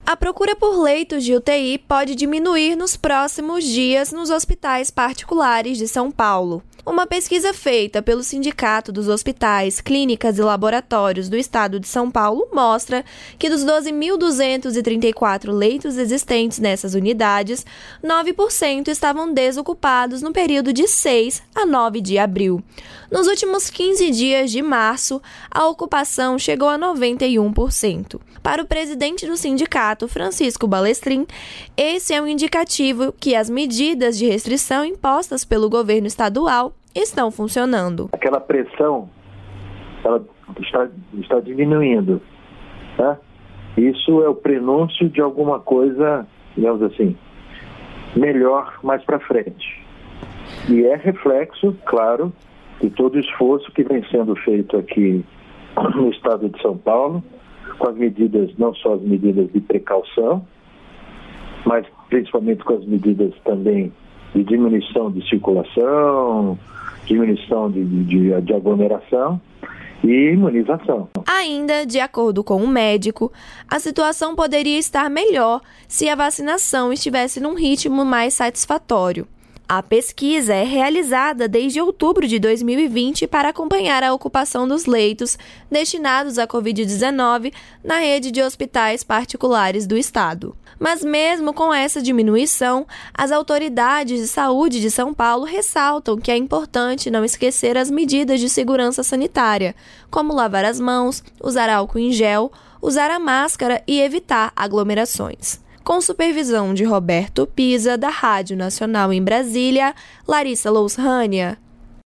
A procura por leitos de UTI pode diminuir nos próximos dias nos hospitais particulares de São Paulo. Uma pesquisa feita pelo Sindicato dos Hospitais, Clínicas e Laboratórios do Estado de São Paulo mostra que dos 12.234 leitos existentes nessas unidades, 9% estavam desocupados no período de 6 a 9 de abril. Nos últimos 15 dias de março, a ocupação chegou a 91%. Para o presidente do sindicato, Francisco Balestrin, esse é um indicativo que as medidas de restrição impostas pelo governo estadual estão funcionando. Aquela pressão ela está diminuindo. Tá? Isso é o prenúncio de alguma coisa, digamos assim, melhor mais para frente. E é reflexo, claro, de todo o esforço que vem sendo feito aqui no estado de São Paulo, com as medidas, não só as medidas de precaução, mas principalmente com as medidas também de diminuição de circulação, diminuição de aglomeração e imunização. Ainda, de acordo com o médico, a situação poderia estar melhor se a vacinação estivesse num ritmo mais satisfatório. A pesquisa é realizada desde outubro de 2020 para acompanhar a ocupação dos leitos destinados à Covid-19 na rede de hospitais particulares do estado. Mas mesmo com essa diminuição, as autoridades de saúde de São Paulo ressaltam que é importante não esquecer as medidas de segurança sanitária, como lavar as mãos, usar álcool em gel, usar a máscara e evitar aglomerações. Com supervisão de Roberto Pisa, da Rádio Nacional em Brasília, Larissa Lousrânia.